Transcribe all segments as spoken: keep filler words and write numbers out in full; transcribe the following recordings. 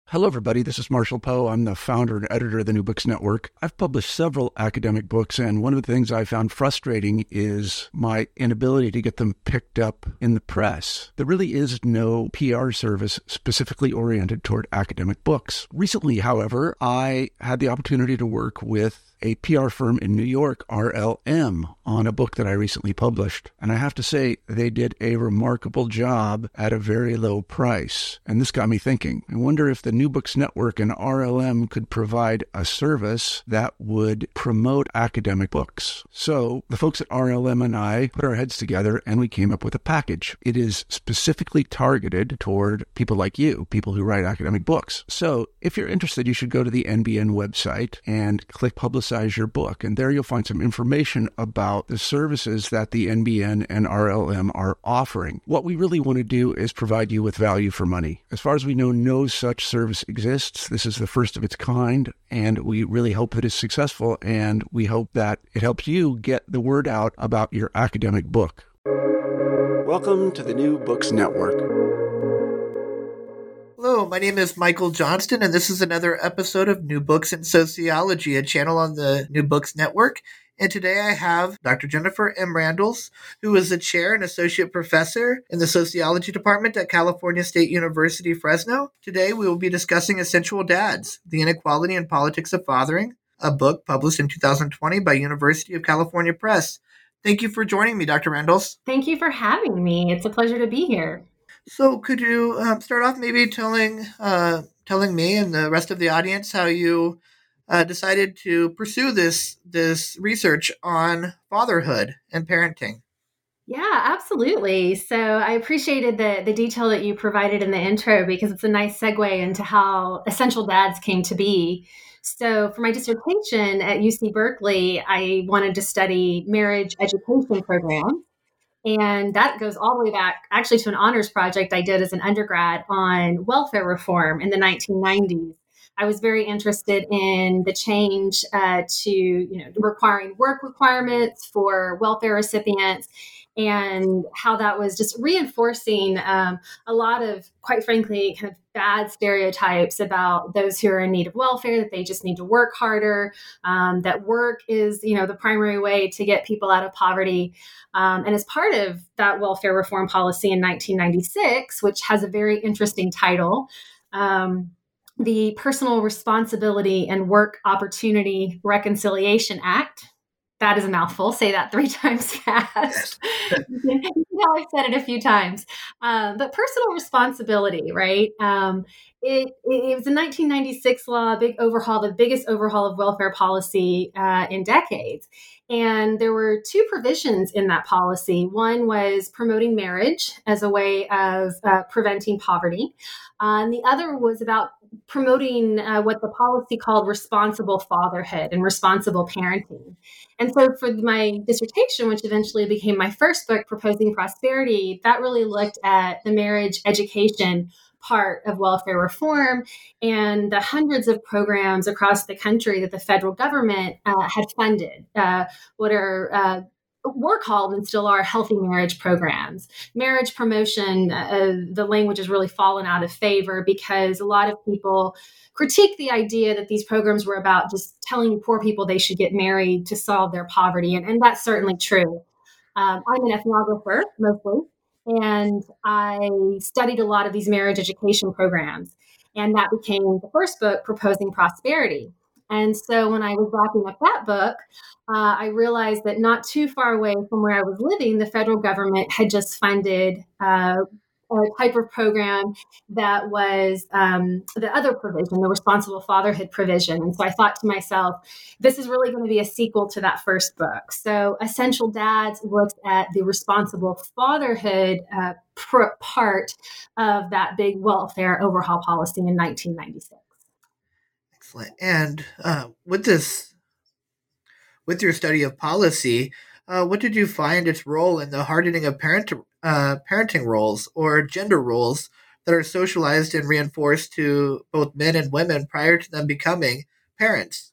Hello, everybody. This is Marshall Poe. I'm the founder and editor of the New Books Network. I've published several academic books, and one of the things I found frustrating is my inability to get them picked up in the press. There really is no P R service specifically oriented toward academic books. Recently, however, I had the opportunity to work with a P R firm in New York, R L M, on a book that I recently published. And I have to say, they did a remarkable job at a very low price. And this got me thinking. I wonder if the New Books Network and R L M could provide a service that would promote academic books. So the folks at R L M and I put our heads together and we came up with a package. It is specifically targeted toward people like you, people who write academic books. So if you're interested, you should go to the N B N website and click Publicize your book. And there you'll find some information about the services that the N B N and R L M are offering. What we really want to do is provide you with value for money. As far as we know, no such service exists. This is the first of its kind, and we really hope that it's successful, and we hope that it helps you get the word out about your academic book. Welcome to the New Books Network. Hello, my name is Michael Johnston, and this is another episode of New Books in Sociology, a channel on the New Books Network. And today I have Doctor Jennifer M. Randles, who is the chair and associate professor in the sociology department at California State University, Fresno. Today we will be discussing Essential Dads, The Inequality and Politics of Fathering, a book published in two thousand twenty by University of California Press. Thank you for joining me, Doctor Randles. Thank you for having me. It's a pleasure to be here. So could you um, start off maybe telling uh, telling me and the rest of the audience how you uh, decided to pursue this this research on fatherhood and parenting? Yeah, absolutely. So I appreciated the the detail that you provided in the intro because it's a nice segue into how Essential Dads came to be. So for my dissertation at U C Berkeley, I wanted to study marriage education programs. And that goes all the way back actually to an honors project I did as an undergrad on welfare reform in the nineteen nineties. I was very interested in the change uh, to, you know, requiring work requirements for welfare recipients and how that was just reinforcing um, a lot of, quite frankly, kind of bad stereotypes about those who are in need of welfare, that they just need to work harder, um, that work is, you know, the primary way to get people out of poverty. Um, and as part of that welfare reform policy in nineteen ninety-six, which has a very interesting title, um, the Personal Responsibility and Work Opportunity Reconciliation Act. That is a mouthful. Say that three times fast. You can tell I've said it a few times. Um, but personal responsibility, right? Um, it, it, it was a nineteen ninety-six law, a big overhaul, the biggest overhaul of welfare policy uh, in decades. And there were two provisions in that policy. One was promoting marriage as a way of uh, preventing poverty. Uh, and the other was about promoting uh, what the policy called responsible fatherhood and responsible parenting. And so for my dissertation, which eventually became my first book, Proposing Prosperity, that really looked at the marriage education part of welfare reform and the hundreds of programs across the country that the federal government uh, had funded, uh, what are uh, were called and still are healthy marriage programs. Marriage promotion, uh, the language has really fallen out of favor because a lot of people critique the idea that these programs were about just telling poor people they should get married to solve their poverty. And, and that's certainly true. Um, I'm an ethnographer mostly, and I studied a lot of these marriage education programs. And that became the first book, Proposing Prosperity. And so when I was wrapping up that book, uh, I realized that not too far away from where I was living, the federal government had just funded uh, a type of program that was um, the other provision, the responsible fatherhood provision. And so I thought to myself, this is really going to be a sequel to that first book. So Essential Dads looks at the responsible fatherhood uh, pr- part of that big welfare overhaul policy in nineteen ninety-six. Excellent. And uh, with this, with your study of policy, uh, what did you find its role in the hardening of parent uh, parenting roles or gender roles that are socialized and reinforced to both men and women prior to them becoming parents?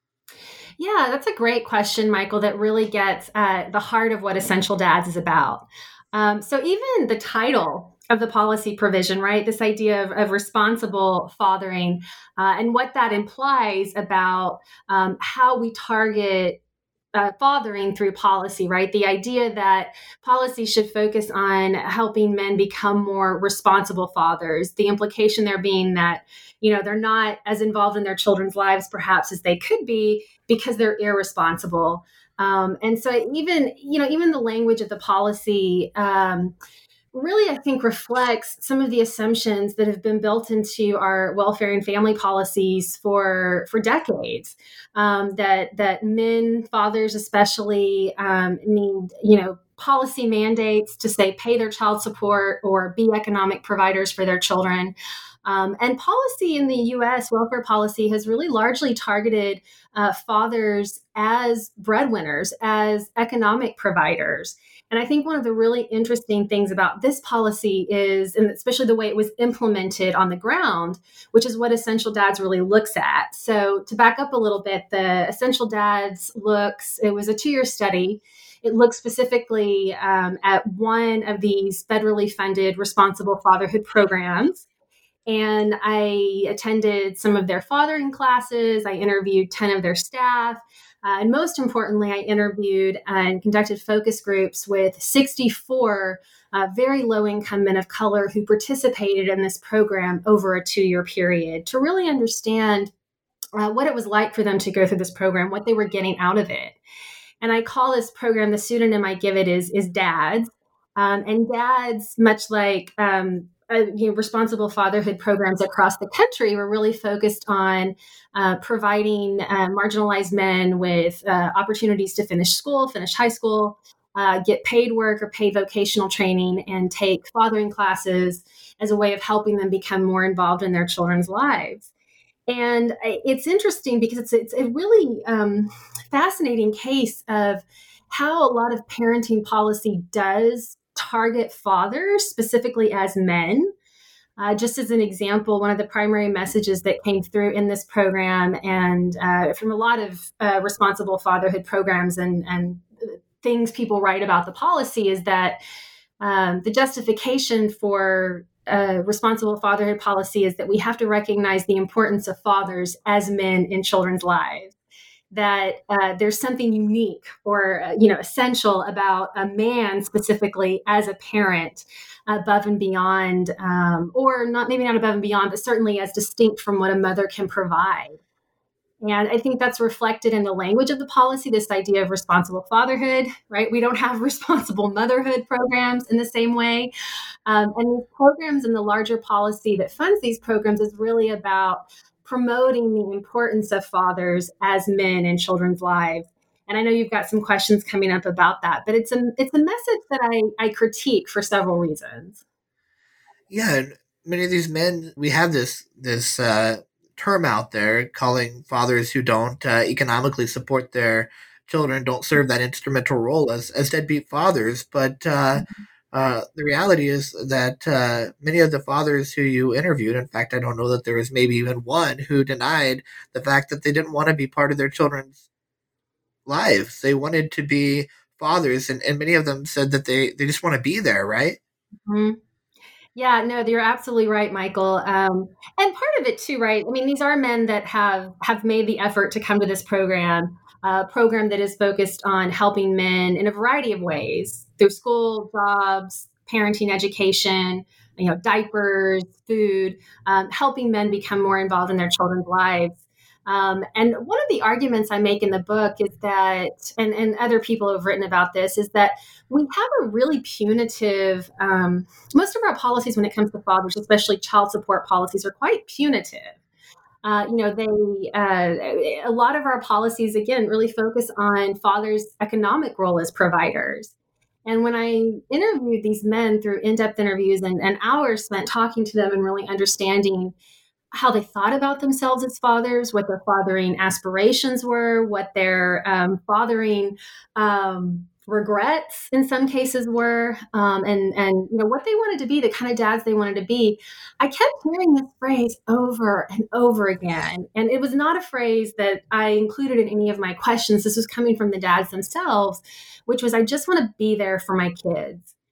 Yeah, that's a great question, Michael, that really gets at the heart of what Essential Dads is about. Um, so even the title of the policy provision, right? This idea of, of responsible fathering uh, and what that implies about um, how we target uh, fathering through policy, right? The idea that policy should focus on helping men become more responsible fathers. The implication there being that, you know, they're not as involved in their children's lives perhaps as they could be because they're irresponsible. Um, and so even, you know, even the language of the policy, um, really, I think, reflects some of the assumptions that have been built into our welfare and family policies for for decades. Um, that that men, fathers especially, um, need, you know, policy mandates to say pay their child support or be economic providers for their children. Um, and policy in the U S, welfare policy, has really largely targeted uh, fathers as breadwinners, as economic providers. And I think one of the really interesting things about this policy is, and especially the way it was implemented on the ground, which is what Essential Dads really looks at. So to back up a little bit, the Essential Dads looks, it was a two-year study. It looks specifically um, at one of these federally funded responsible fatherhood programs. And I attended some of their fathering classes. I interviewed ten of their staff. Uh, and most importantly, I interviewed and conducted focus groups with sixty-four uh, very low-income men of color who participated in this program over a two-year period to really understand uh, what it was like for them to go through this program, what they were getting out of it. And I call this program, the pseudonym I give it is, is DADS. Um, and DADS, much like um, uh, you know, responsible fatherhood programs across the country, were really focused on uh, providing uh, marginalized men with uh, opportunities to finish school, finish high school, uh, get paid work or paid vocational training, and take fathering classes as a way of helping them become more involved in their children's lives. And it's interesting because it's, it's a really um, fascinating case of how a lot of parenting policy does target fathers, specifically as men. Uh, just as an example, one of the primary messages that came through in this program and uh, from a lot of uh, responsible fatherhood programs and, and things people write about the policy is that um, the justification for uh, responsible fatherhood policy is that we have to recognize the importance of fathers as men in children's lives. That uh, there's something unique or, uh, you know, essential about a man specifically as a parent above and beyond, um, or not, maybe not above and beyond, but certainly as distinct from what a mother can provide. And I think that's reflected in the language of the policy, this idea of responsible fatherhood, right? We don't have responsible motherhood programs in the same way. Um, and these programs and the larger policy that funds these programs is really about promoting the importance of fathers as men in children's lives. And I know you've got some questions coming up about that, but it's a it's a message that I, I critique for several reasons. Yeah, and many of these men, we have this this uh, term out there calling fathers who don't uh, economically support their children, don't serve that instrumental role as, as deadbeat fathers. But uh, mm-hmm. Uh, the reality is that uh, many of the fathers who you interviewed, in fact, I don't know that there was maybe even one who denied the fact that they didn't want to be part of their children's lives. They wanted to be fathers, and, and many of them said that they, they just want to be there, right? Mm-hmm. Yeah, no, you're absolutely right, Michael. Um, and part of it too, right? I mean, these are men that have, have made the effort to come to this program, a program that is focused on helping men in a variety of ways through school, jobs, parenting, education, you know, diapers, food, um, helping men become more involved in their children's lives. Um, and one of the arguments I make in the book is that, and, and other people have written about this, is that we have a really punitive, um, most of our policies when it comes to fathers, especially child support policies, are quite punitive. Uh, you know, they, uh, a lot of our policies, again, really focus on fathers' economic role as providers. And when I interviewed these men through in-depth interviews and, and hours spent talking to them and really understanding how they thought about themselves as fathers, what their fathering aspirations were, what their um, fathering um, regrets in some cases were, um, and and you know what they wanted to be, the kind of dads they wanted to be, I kept hearing this phrase over and over again. And it was not a phrase that I included in any of my questions. This was coming from the dads themselves, which was, I just want to be there for my kids.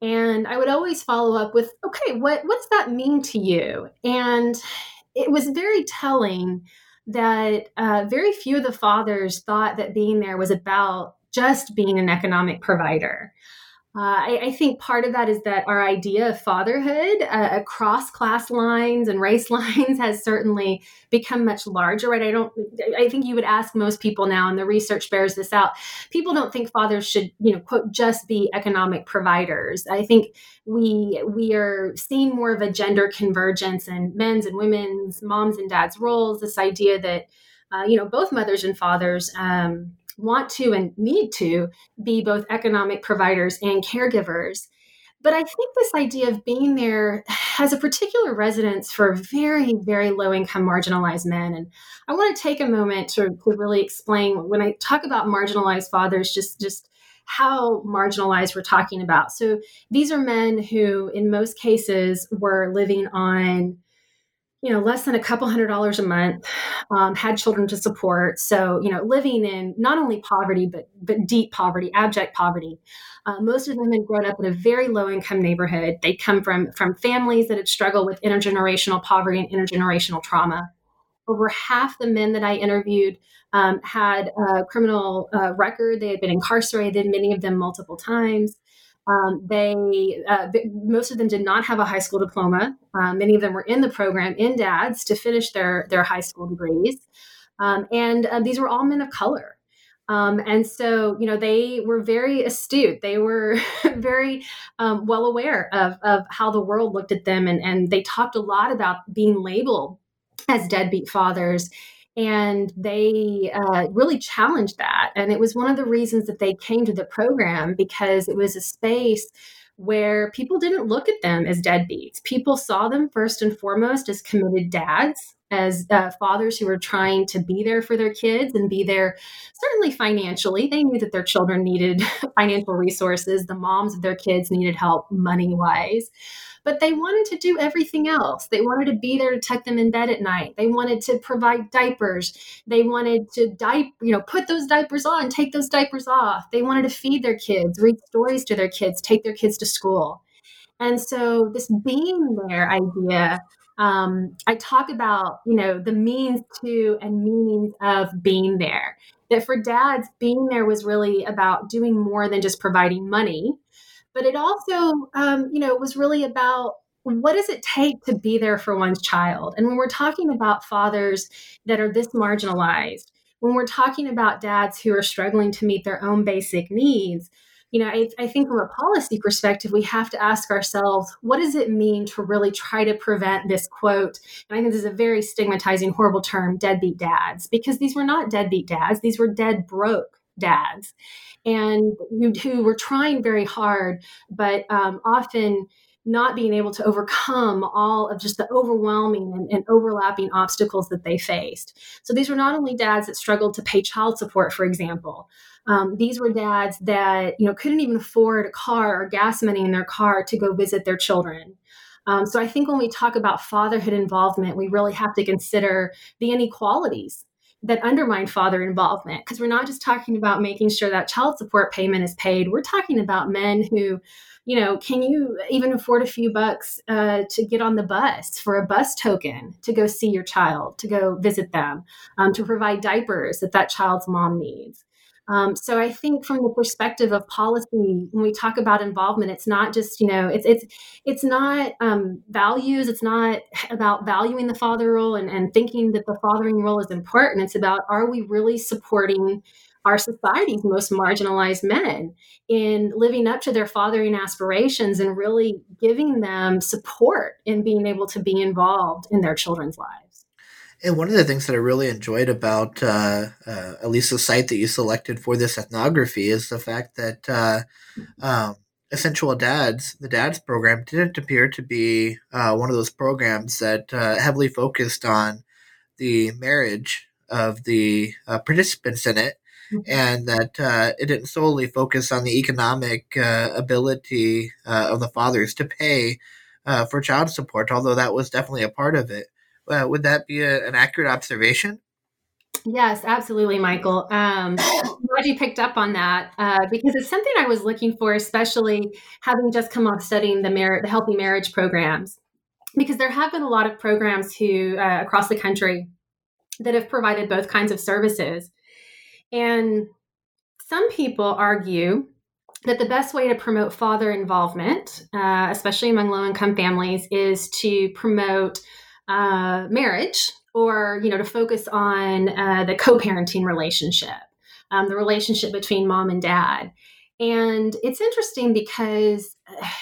And I would always follow up with, okay, what, what does that mean to you? And it was very telling that uh, very few of the fathers thought that being there was about just being an economic provider. Uh, I, I think part of that is that our idea of fatherhood uh, across class lines and race lines has certainly become much larger, right? I don't, I think you would ask most people now, and the research bears this out. People don't think fathers should, you know, quote, just be economic providers. I think we, we are seeing more of a gender convergence in men's and women's, moms and dads' roles, this idea that, uh, you know, both mothers and fathers, um, want to and need to be both economic providers and caregivers. But I think this idea of being there has a particular resonance for very, very low income marginalized men. And I want to take a moment to, to really explain when I talk about marginalized fathers, just, just how marginalized we're talking about. So these are men who, in most cases, were living on you know, less than a couple hundred dollars a month, um, had children to support. So, you know, living in not only poverty, but but deep poverty, abject poverty. Uh, most of them had grown up in a very low income neighborhood. They come from from families that had struggled with intergenerational poverty and intergenerational trauma. Over half the men that I interviewed um, had a criminal uh, record. They had been incarcerated, many of them multiple times. Um, they, uh, most of them did not have a high school diploma. Uh, many of them were in the program in dads to finish their, their high school degrees. Um, and uh, these were all men of color. Um, and so, you know, they were very astute. They were very um, well aware of, of how the world looked at them. And, and they talked a lot about being labeled as deadbeat fathers. And they uh, really challenged that. And it was one of the reasons that they came to the program, because it was a space where people didn't look at them as deadbeats. People saw them first and foremost as committed dads, as uh, fathers who were trying to be there for their kids and be there certainly financially. They knew that their children needed financial resources. The moms of their kids needed help money-wise. But they wanted to do everything else. They wanted to be there to tuck them in bed at night. They wanted to provide diapers. They wanted to diaper, you know, put those diapers on, take those diapers off. They wanted to feed their kids, read stories to their kids, take their kids to school. And so this being there idea, um, I talk about, you know, the means to and meanings of being there. That for dads, being there was really about doing more than just providing money. But it also, um, you know, was really about what does it take to be there for one's child? And when we're talking about fathers that are this marginalized, when we're talking about dads who are struggling to meet their own basic needs, you know, I, I think from a policy perspective, we have to ask ourselves, what does it mean to really try to prevent this quote? And I think this is a very stigmatizing, horrible term, deadbeat dads, because these were not deadbeat dads. These were dead broke dads. And who, who were trying very hard, but um, often not being able to overcome all of just the overwhelming and, and overlapping obstacles that they faced. So these were not only dads that struggled to pay child support, for example. Um, these were dads that, you know, couldn't even afford a car or gas money in their car to go visit their children. Um, so I think when we talk about fatherhood involvement, we really have to consider the inequalities that undermine father involvement, because we're not just talking about making sure that child support payment is paid. We're talking about men who, you know, can you even afford a few bucks uh, to get on the bus for a bus token to go see your child, to go visit them, um, to provide diapers that that child's mom needs. Um, so I think from the perspective of policy, when we talk about involvement, it's not just, you know, it's it's it's not um, values. It's not about valuing the father role and, and thinking that the fathering role is important. It's about, are we really supporting our society's most marginalized men in living up to their fathering aspirations and really giving them support in being able to be involved in their children's lives? And one of the things that I really enjoyed about uh, uh, at least the site that you selected for this ethnography is the fact that uh, um, Essential Dads, the Dads program, didn't appear to be uh, one of those programs that uh, heavily focused on the marriage of the uh, participants in it, mm-hmm. and that uh, it didn't solely focus on the economic uh, ability uh, of the fathers to pay uh, for child support, although that was definitely a part of it. Uh, would that be a, an accurate observation? Yes, absolutely, Michael. Um, I'm glad you picked up on that uh, because it's something I was looking for, especially having just come off studying the, mar- the healthy marriage programs. Because there have been a lot of programs who uh, across the country that have provided both kinds of services. And some people argue that the best way to promote father involvement, uh, especially among low-income families, is to promote uh, marriage, or, you know, to focus on uh, the co-parenting relationship, um, the relationship between mom and dad. And it's interesting because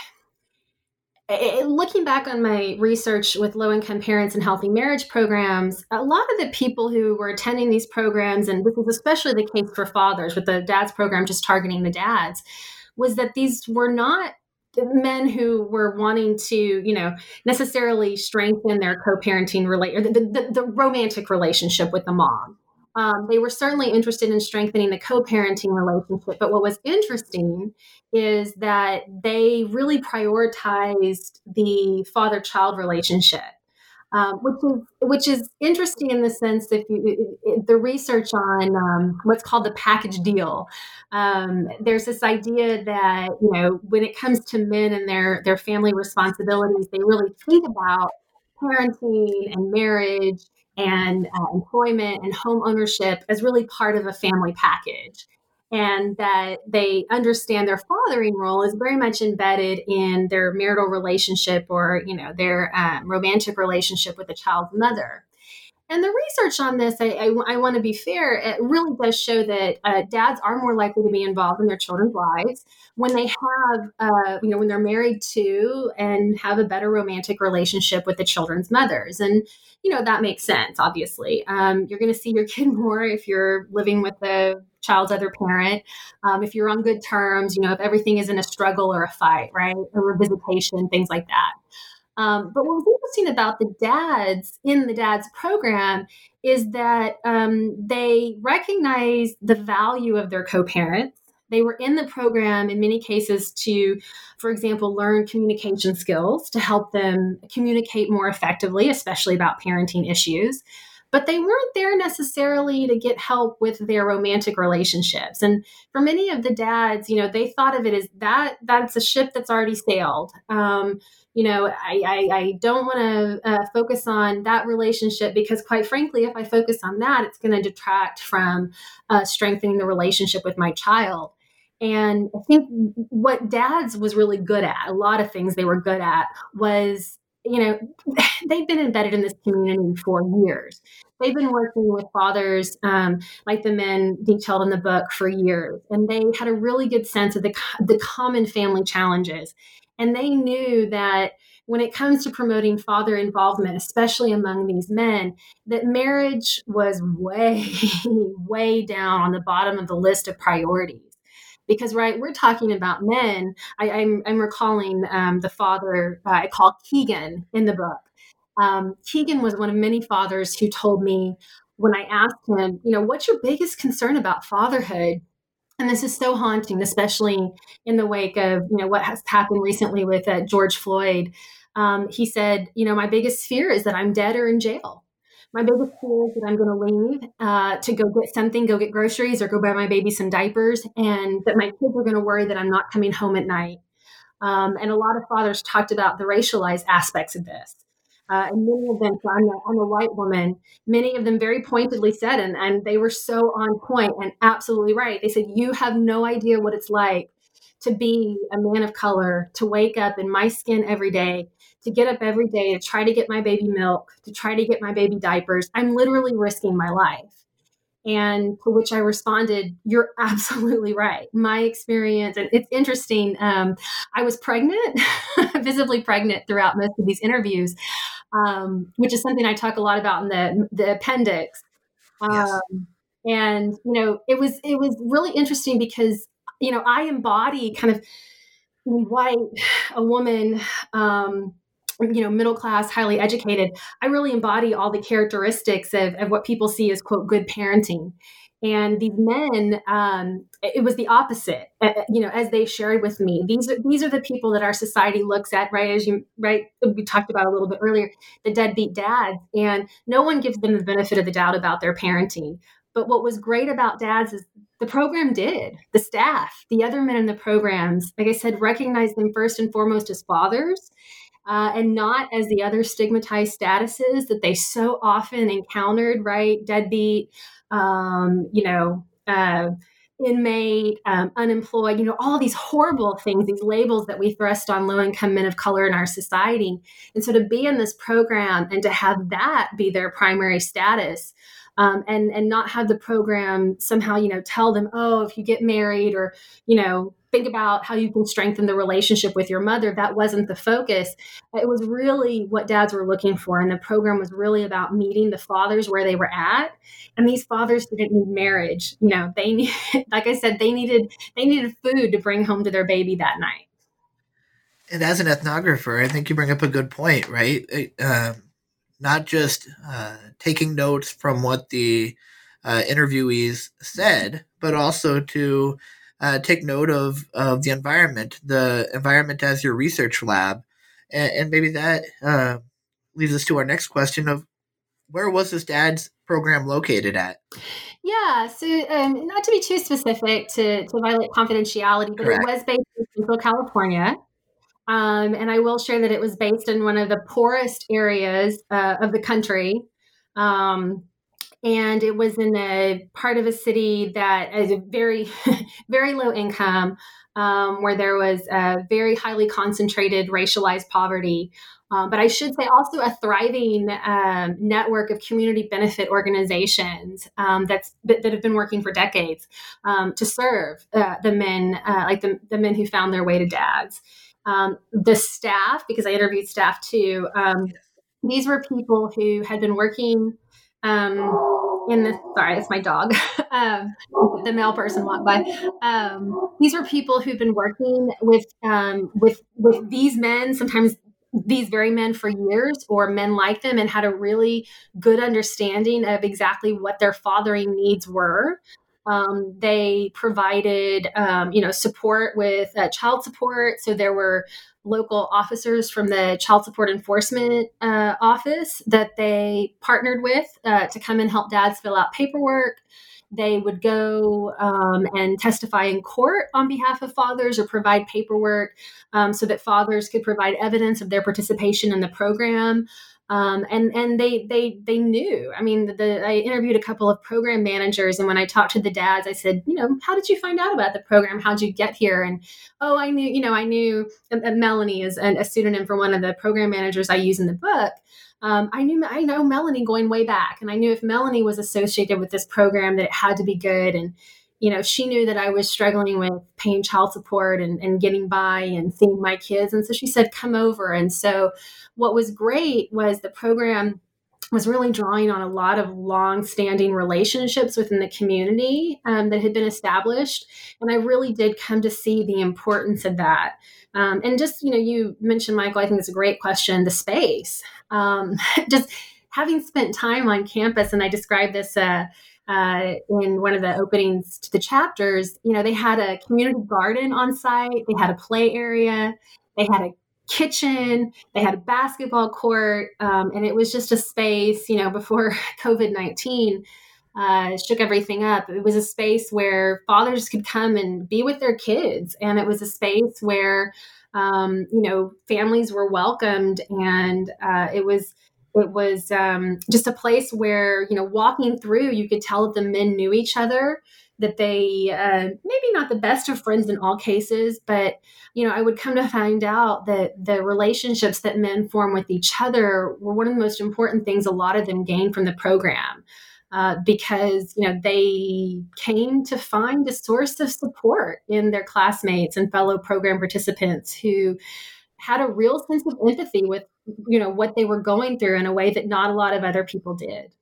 It, looking back on my research with low-income parents and healthy marriage programs, a lot of the people who were attending these programs, and this is especially the case for fathers with the dads program just targeting the dads, was that these were not men who were wanting to, you know, necessarily strengthen their co-parenting relate or the, the, the romantic relationship with the mom. Um, they were certainly interested in strengthening the co-parenting relationship, but what was interesting is that they really prioritized the father-child relationship, um, which is which is interesting in the sense that if you, it, the research on um, what's called the package deal. Um, there's this idea that, you know, when it comes to men and their their family responsibilities, they really think about parenting and marriage and uh, employment and home ownership as really part of a family package, and that they understand their fathering role is very much embedded in their marital relationship, or, you know, their um, romantic relationship with the child's mother. And the research on this, I, I, I want to be fair, it really does show that uh, dads are more likely to be involved in their children's lives when they have, uh, you know, when they're married to and have a better romantic relationship with the children's mothers. And, you know, that makes sense, obviously. Um, you're going to see your kid more if you're living with the child's other parent, um, if you're on good terms, you know, if everything isn't a struggle or a fight, right? Or a visitation, things like that. Um, but what was interesting about the dads in the dads program is that um, they recognized the value of their co-parents. They were in the program in many cases to, for example, learn communication skills to help them communicate more effectively, especially about parenting issues. But they weren't there necessarily to get help with their romantic relationships. And for many of the dads, you know, they thought of it as that that's a ship that's already sailed. Um, you know, I, I, I don't want to uh, focus on that relationship because, quite frankly, if I focus on that, it's going to detract from uh, strengthening the relationship with my child. And I think what dads was really good at, a lot of things they were good at, was, you know, they've been embedded in this community for years. They've been working with fathers um, like the men detailed in the book for years, and they had a really good sense of the the common family challenges. And they knew that when it comes to promoting father involvement, especially among these men, that marriage was way, way down on the bottom of the list of priorities. Because, right, we're talking about men. I, I'm, I'm recalling um, the father uh, I call Keegan in the book. Um, Keegan was one of many fathers who told me when I asked him, you know, what's your biggest concern about fatherhood? And this is so haunting, especially in the wake of, you know, what has happened recently with uh, George Floyd. Um, he said, you know, my biggest fear is that I'm dead or in jail. My biggest fear is that I'm going to leave uh, to go get something, go get groceries or go buy my baby some diapers, and that my kids are going to worry that I'm not coming home at night. Um, and a lot of fathers talked about the racialized aspects of this. Uh, and many of them, so I'm a, I'm a white woman, many of them very pointedly said, and, and they were so on point and absolutely right. They said, you have no idea what it's like to be a man of color, to wake up in my skin every day, to get up every day, to try to get my baby milk, to try to get my baby diapers. I'm literally risking my life. And to which I responded, you're absolutely right. My experience, and it's interesting, um, I was pregnant, visibly pregnant throughout most of these interviews, um, which is something I talk a lot about in the, the appendix. Um, yes. And, you know, it was, it was really interesting because, you know, I embody kind of white, a woman, um, you know, middle class, highly educated, I really embody all the characteristics of, of what people see as, quote, good parenting. And these men, um, it was the opposite, uh, you know, as they shared with me. These are these are the people that our society looks at, right? As you, right, we talked about a little bit earlier, the deadbeat dads, and no one gives them the benefit of the doubt about their parenting. But what was great about dads is the program did, the staff, the other men in the programs, like I said, recognize them first and foremost as fathers. Uh, and not as the other stigmatized statuses that they so often encountered, right? Deadbeat, um, you know, uh, inmate, um, unemployed, you know, all these horrible things, these labels that we thrust on low-income men of color in our society. And so to be in this program and to have that be their primary status, um, and and not have the program somehow, you know, tell them, oh, if you get married or, you know, think about how you can strengthen the relationship with your mother. That wasn't the focus. It was really what dads were looking for. And the program was really about meeting the fathers where they were at. And these fathers didn't need marriage. You know, they need, like I said, they needed, they needed food to bring home to their baby that night. And as an ethnographer, I think you bring up a good point, right? Um, not just uh, taking notes from what the uh, interviewees said, but also to uh, take note of, of the environment, the environment as your research lab. And, and maybe that uh, leads us to our next question of where was this dad's program located at? Yeah, so um, not to be too specific to, to violate confidentiality, but Correct. It was based in Central California. Um, and I will share that it was based in one of the poorest areas uh, of the country. Um, and it was in a part of a city that is a very, very low income, um, where there was a very highly concentrated racialized poverty. Um, but I should say also a thriving um, network of community benefit organizations um, that's that, that have been working for decades um, to serve uh, the men, uh, like the, the men who found their way to dads. Um, the staff, because I interviewed staff too, um, these were people who had been working um, in the, sorry, it's my dog. um, the male person walked by. Um, these were people who've been working with, um, with, with these men, sometimes these very men for years, or men like them, and had a really good understanding of exactly what their fathering needs were. Um, they provided, um, you know, support with uh, child support. So there were local officers from the Child Support Enforcement uh, Office that they partnered with uh, to come and help dads fill out paperwork. They would go um, and testify in court on behalf of fathers or provide paperwork um, so that fathers could provide evidence of their participation in the program. Um, and and they they they knew. I mean, the, the, I interviewed a couple of program managers, and when I talked to the dads, I said, you know, how did you find out about the program? How'd you get here? And oh, I knew, you know, I knew uh, Melanie is an, a pseudonym for one of the program managers I use in the book. Um, I knew I know Melanie going way back, and I knew if Melanie was associated with this program that it had to be good. And you know, she knew that I was struggling with paying child support and, and getting by and seeing my kids. And so she said, come over. And so what was great was the program was really drawing on a lot of long-standing relationships within the community um, that had been established. And I really did come to see the importance of that. Um, and just, you know, you mentioned, Michael, I think it's a great question, the space. Um, just having spent time on campus, and I described this uh, Uh, in one of the openings to the chapters, you know, they had a community garden on site. They had a play area. They had a kitchen. They had a basketball court. Um, and it was just a space, you know, before COVID nineteen uh, shook everything up. It was a space where fathers could come and be with their kids. And it was a space where, um, you know, families were welcomed. And uh, it was It was um, just a place where, you know, walking through, you could tell that the men knew each other, that they uh, maybe not the best of friends in all cases, but, you know, I would come to find out that the relationships that men form with each other were one of the most important things a lot of them gained from the program. Uh, because, you know, they came to find a source of support in their classmates and fellow program participants who had a real sense of empathy with, you know, what they were going through in a way that not a lot of other people did.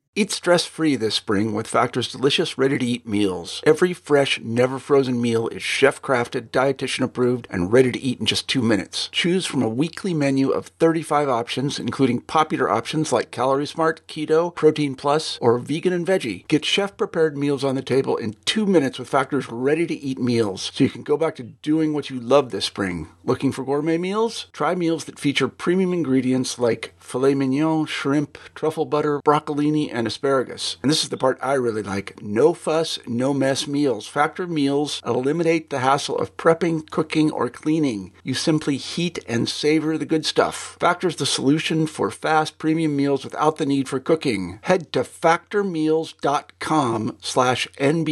Eat stress-free this spring with Factor's delicious, ready-to-eat meals. Every fresh, never-frozen meal is chef-crafted, dietitian-approved, and ready to eat in just two minutes. Choose from a weekly menu of thirty-five options, including popular options like Calorie Smart, Keto, Protein Plus, or Vegan and Veggie. Get chef-prepared meals on the table in two minutes with Factor's ready-to-eat meals, so you can go back to doing what you love this spring. Looking for gourmet meals? Try meals that feature premium ingredients like filet mignon, shrimp, truffle butter, broccolini, and asparagus. And this is the part I really like. No fuss, no mess meals. Factor meals eliminate the hassle of prepping, cooking, or cleaning. You simply heat and savor the good stuff. Factor's the solution for fast premium meals without the need for cooking. Head to factormeals.com slash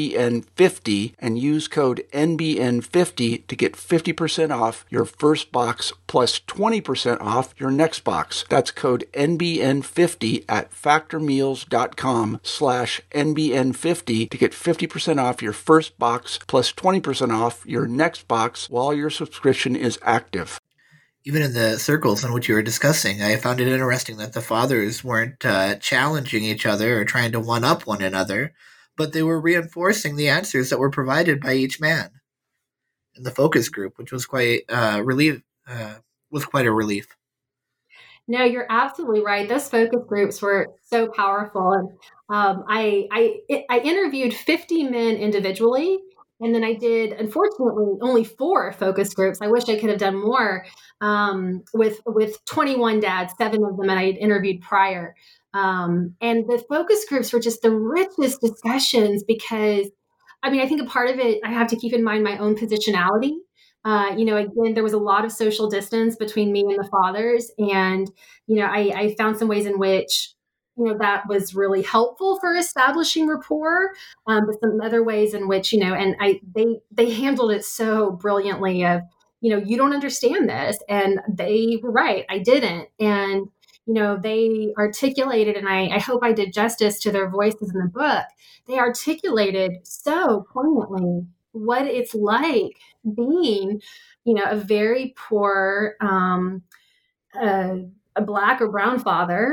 NBN50 and use code N B N fifty to get fifty percent off your first box plus twenty percent off your next box. That's code N B N fifty at factormeals.com slash NBN50 to get fifty percent off your first box plus twenty percent off your next box while your subscription is active. Even in the circles in which you were discussing, I found it interesting that the fathers weren't uh, challenging each other or trying to one-up one another, but they were reinforcing the answers that were provided by each man in the focus group, which was quite uh, relief. Uh, was quite a relief. No, you're absolutely right. Those focus groups were so powerful. And um, I, I, I interviewed fifty men individually, and then I did, unfortunately, only four focus groups. I wish I could have done more um, with with twenty-one dads, seven of them I had interviewed prior. Um, and the focus groups were just the richest discussions because, I mean, I think a part of it, I have to keep in mind my own positionality. Uh, you know, again, there was a lot of social distance between me and the fathers. And, you know, I, I found some ways in which, you know, that was really helpful for establishing rapport, um, but some other ways in which, you know, and I, they, they handled it so brilliantly of, you know, you don't understand this. And they were right. I didn't. And, you know, they articulated, and I, I hope I did justice to their voices in the book. They articulated so poignantly what it's like being, you know, a very poor, um, uh, a Black or brown father,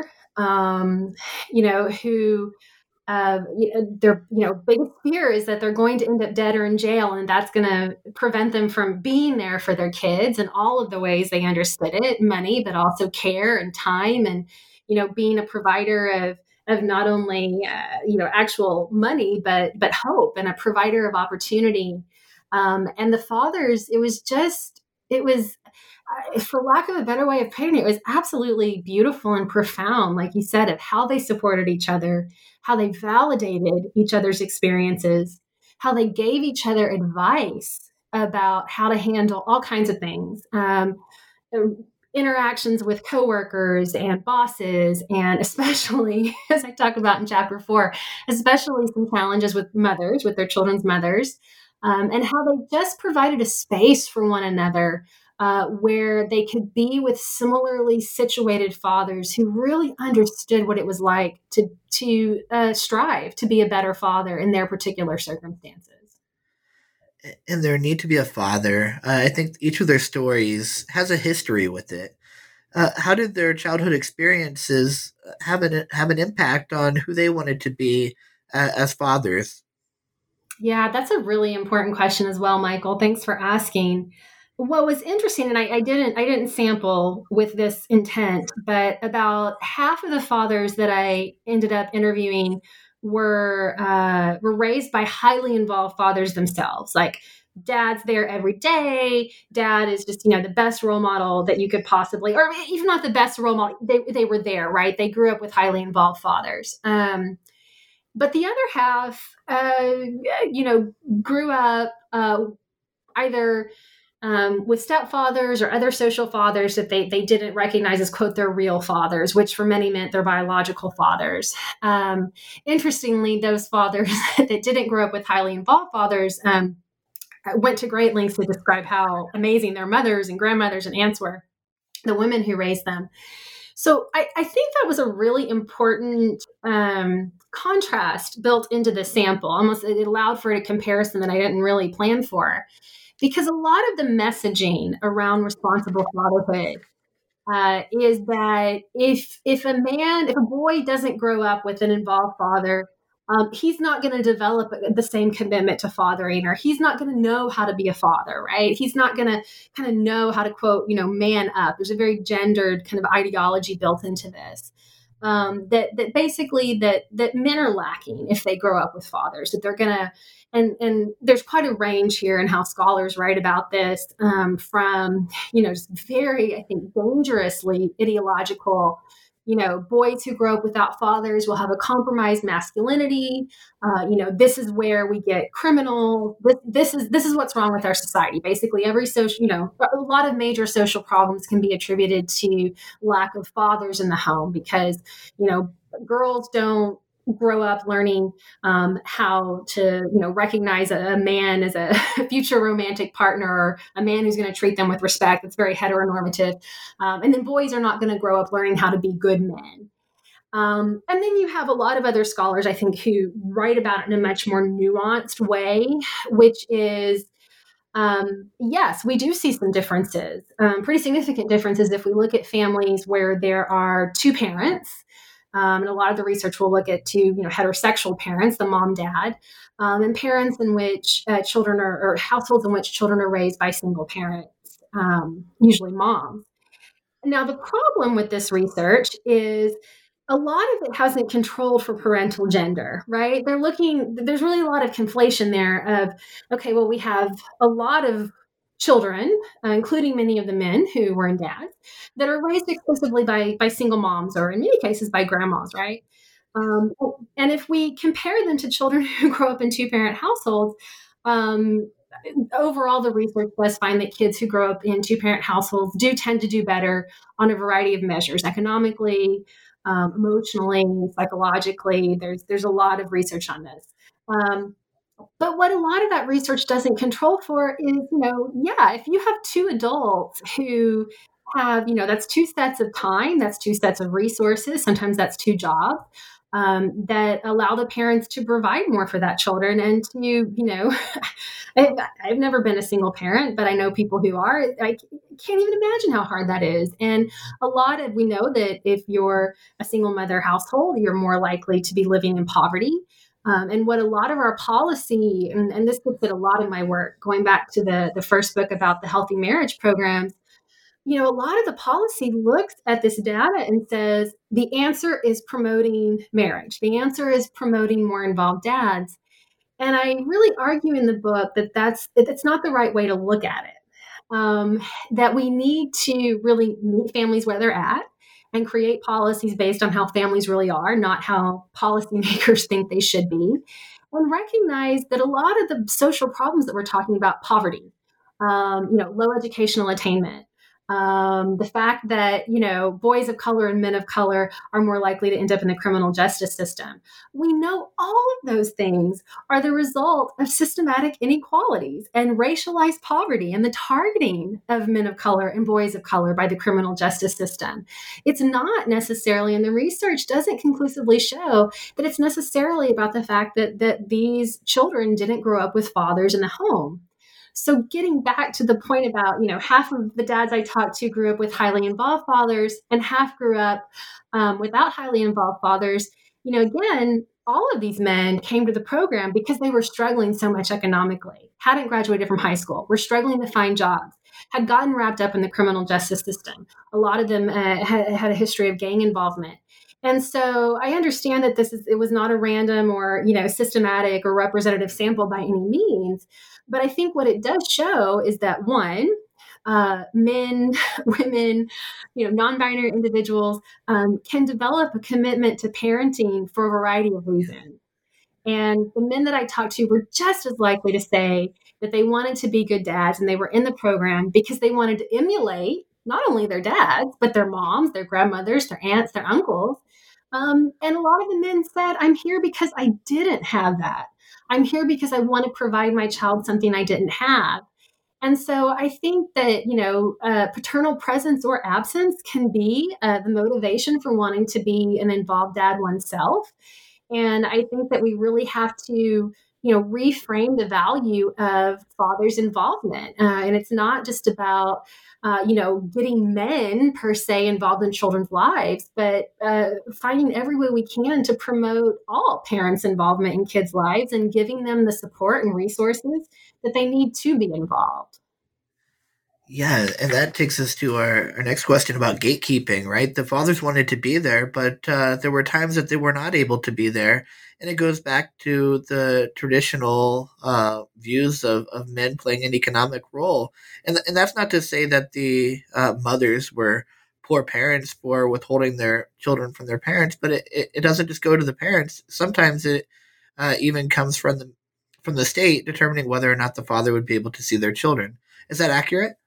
um, you know, who, uh, their, you know, biggest fear is that they're going to end up dead or in jail, and that's going to prevent them from being there for their kids in all of the ways they understood it, money, but also care and time, and, you know, being a provider of of not only, uh, you know, actual money, but, but hope, and a provider of opportunity. Um, and the fathers, it was just, it was, uh, for lack of a better way of putting it, it was absolutely beautiful and profound, like you said, of how they supported each other, how they validated each other's experiences, how they gave each other advice about how to handle all kinds of things. Um, interactions with coworkers and bosses, and especially, as I talk about in chapter four, especially some challenges with mothers, with their children's mothers, um, and how they just provided a space for one another uh, where they could be with similarly situated fathers who really understood what it was like to, to uh, strive to be a better father in their particular circumstances. And there need to be a father. Uh, I think each of their stories has a history with it. Uh, how did their childhood experiences have an have an impact on who they wanted to be uh, as fathers? Yeah, that's a really important question as well, Michael. Thanks for asking. What was interesting, and I, I didn't I didn't sample with this intent, but about half of the fathers that I ended up interviewing were uh, were raised by highly involved fathers themselves. Like, dad's there every day. Dad is just, you know, the best role model that you could possibly, or even not the best role model. They they were there, right? They grew up with highly involved fathers. Um, but the other half, uh, you know, grew up uh, either Um, with stepfathers or other social fathers that they, they didn't recognize as, quote, their real fathers, which for many meant their biological fathers. Um, interestingly, those fathers that didn't grow up with highly involved fathers um, went to great lengths to describe how amazing their mothers and grandmothers and aunts were, the women who raised them. So I, I think that was a really important um, contrast built into the sample. Almost it allowed for a comparison that I didn't really plan for. Because a lot of the messaging around responsible fatherhood uh, is that if if a man, if a boy doesn't grow up with an involved father, um, he's not going to develop the same commitment to fathering, or he's not going to know how to be a father, right? He's not going to kind of know how to, quote, you know, man up. There's a very gendered kind of ideology built into this. Um, that that basically that that men are lacking if they grow up with fathers, that they're gonna, and and there's quite a range here in how scholars write about this, um, from, you know, just very, I think, dangerously ideological. You know, boys who grow up without fathers will have a compromised masculinity. Uh, you know, this is where we get criminal. This, this is this is what's wrong with our society. Basically, every social, you know, a lot of major social problems can be attributed to lack of fathers in the home, because, you know, girls don't grow up learning um, how to, you know, recognize a, a man as a future romantic partner, or a man who's going to treat them with respect. That's very heteronormative. Um, and then boys are not going to grow up learning how to be good men. Um, and then you have a lot of other scholars, I think, who write about it in a much more nuanced way, which is, um, yes, we do see some differences, um, pretty significant differences if we look at families where there are two parents. Um, and a lot of the research will look at two, you know, heterosexual parents, the mom, dad, um, and parents in which uh, children are, or households in which children are raised by single parents, um, usually moms. Now, the problem with this research is a lot of it hasn't controlled for parental gender, right? They're looking, there's really a lot of conflation there of, okay, well, we have a lot of children, uh, including many of the men who were in dads, that are raised exclusively by by single moms, or in many cases by grandmas, right? Um, and if we compare them to children who grow up in two-parent households, um, overall, the research does find that kids who grow up in two-parent households do tend to do better on a variety of measures, economically, um, emotionally, psychologically. There's there's a lot of research on this. Um, But what a lot of that research doesn't control for is, you know, yeah, if you have two adults who have, you know, that's two sets of time, that's two sets of resources, sometimes that's two jobs, um, that allow the parents to provide more for that children and to, you know, I've, I've never been a single parent, but I know people who are. I can't even imagine how hard that is. And a lot of, we know that if you're a single mother household, you're more likely to be living in poverty. Um, and what a lot of our policy, and, and this looks at a lot of my work, going back to the, the first book about the healthy marriage programs, you know, a lot of the policy looks at this data and says the answer is promoting marriage. The answer is promoting more involved dads. And I really argue in the book that that's, that's not the right way to look at it, um, that we need to really meet families where they're at and create policies based on how families really are, not how policymakers think they should be, and recognize that a lot of the social problems that we're talking about, poverty, um, you know, low educational attainment, um, the fact that, you know, boys of color and men of color are more likely to end up in the criminal justice system. We know all of those things are the result of systematic inequalities and racialized poverty and the targeting of men of color and boys of color by the criminal justice system. It's not necessarily, and the research doesn't conclusively show that it's necessarily about the fact that, that these children didn't grow up with fathers in the home. So getting back to the point about, you know, half of the dads I talked to grew up with highly involved fathers and half grew up um, without highly involved fathers. You know, again, all of these men came to the program because they were struggling so much economically, hadn't graduated from high school, were struggling to find jobs, had gotten wrapped up in the criminal justice system. A lot of them uh, had, had a history of gang involvement. And so I understand that this is, it was not a random or, you know, systematic or representative sample by any means. But I think what it does show is that, one, uh, men, women, you know, non-binary individuals um, can develop a commitment to parenting for a variety of reasons. And the men that I talked to were just as likely to say that they wanted to be good dads and they were in the program because they wanted to emulate not only their dads, but their moms, their grandmothers, their aunts, their uncles. Um, and a lot of the men said, I'm here because I didn't have that. I'm here because I want to provide my child something I didn't have. And so I think that, you know, uh, paternal presence or absence can be uh, the motivation for wanting to be an involved dad oneself. And I think that we really have to, you you know, reframe the value of father's involvement. Uh, and it's not just about, uh, you know, getting men per se involved in children's lives, but uh, finding every way we can to promote all parents' involvement in kids' lives and giving them the support and resources that they need to be involved. Yeah, and that takes us to our, our next question about gatekeeping, right? The fathers wanted to be there, but uh, there were times that they were not able to be there. And it goes back to the traditional uh, views of, of men playing an economic role. And, and that's not to say that the uh, mothers were poor parents for withholding their children from their parents, but it, it, it doesn't just go to the parents. Sometimes it uh, even comes from the, from the state determining whether or not the father would be able to see their children. Is that accurate?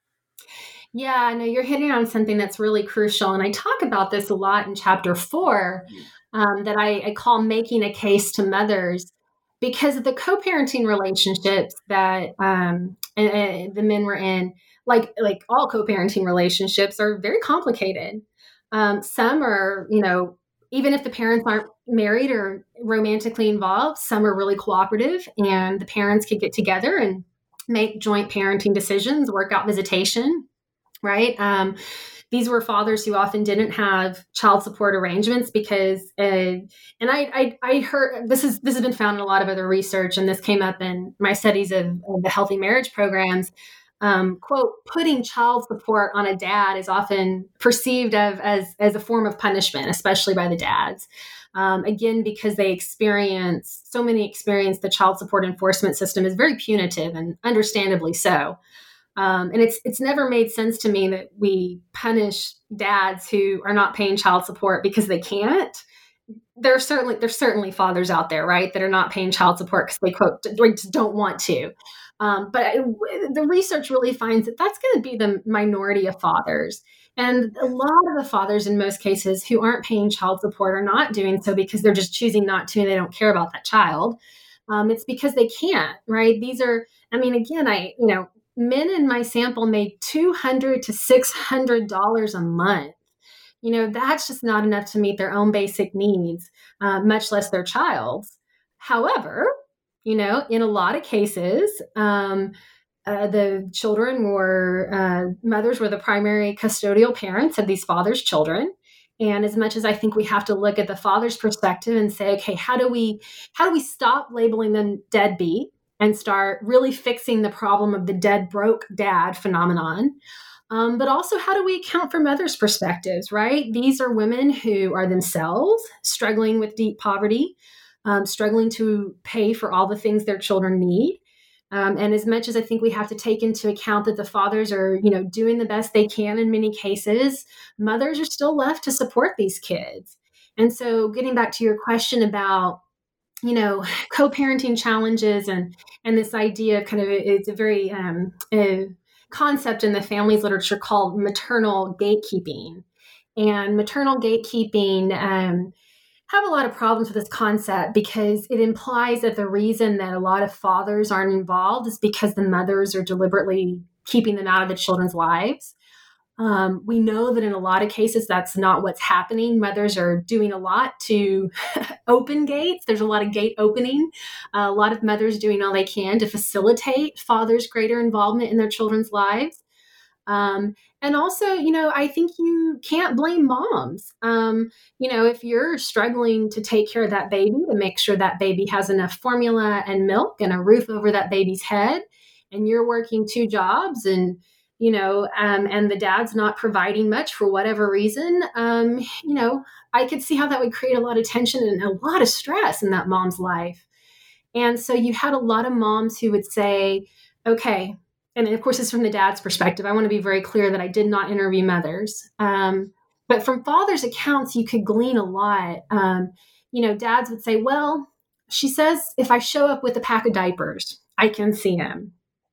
Yeah, no, you're hitting on something that's really crucial. And I talk about this a lot in chapter four, um, that I, I call making a case to mothers, because of the co-parenting relationships that um, and, and the men were in, like, like all co-parenting relationships are very complicated. Um, some are, you know, even if the parents aren't married or romantically involved, some are really cooperative and the parents could get together and make joint parenting decisions, work out visitation. Right. Um, these were fathers who often didn't have child support arrangements because, uh, and I, I, I heard this is this has been found in a lot of other research, and this came up in my studies of, of the healthy marriage programs. Um, quote, putting child support on a dad is often perceived of as as a form of punishment, especially by the dads. Um, again, because they experience so many experience the child support enforcement system is very punitive, and understandably so. Um, and it's it's never made sense to me that we punish dads who are not paying child support because they can't. There are certainly there's certainly fathers out there, right, that are not paying child support because they quote just don't want to. Um, but I, the research really finds that that's going to be the minority of fathers. And a lot of the fathers, in most cases, who aren't paying child support are not doing so because they're just choosing not to and they don't care about that child. Um, it's because they can't, right? These are, I mean, again, I, you know, men in my sample made two hundred to six hundred dollars a month. You know, that's just not enough to meet their own basic needs, uh, much less their child's. However, you know, in a lot of cases, um, uh, the children were, uh, mothers were the primary custodial parents of these fathers' children. And as much as I think we have to look at the father's perspective and say, okay, how do we, how do we stop labeling them deadbeat and start really fixing the problem of the dead broke dad phenomenon? Um, but also, how do we account for mothers' perspectives, right? These are women who are themselves struggling with deep poverty, um, struggling to pay for all the things their children need. Um, and as much as I think we have to take into account that the fathers are, you know, doing the best they can in many cases, mothers are still left to support these kids. And so getting back to your question about, you know, co-parenting challenges and and this idea of kind of it's a very um, a concept in the families literature called maternal gatekeeping. And maternal gatekeeping um, have a lot of problems with this concept because it implies that the reason that a lot of fathers aren't involved is because the mothers are deliberately keeping them out of the children's lives. Um, we know that in a lot of cases, that's not what's happening. Mothers are doing a lot to open gates. There's a lot of gate opening. Uh, a lot of mothers doing all they can to facilitate fathers' greater involvement in their children's lives. Um, and also, you know, I think you can't blame moms. Um, you know, if you're struggling to take care of that baby, to make sure that baby has enough formula and milk and a roof over that baby's head, and you're working two jobs and you know, um, and the dad's not providing much for whatever reason, um, you know, I could see how that would create a lot of tension and a lot of stress in that mom's life. And so you had a lot of moms who would say, okay, and of course, it's from the dad's perspective. I want to be very clear that I did not interview mothers. Um, but from fathers' accounts, you could glean a lot. Um, you know, dads would say, well, she says, if I show up with a pack of diapers, I can see him.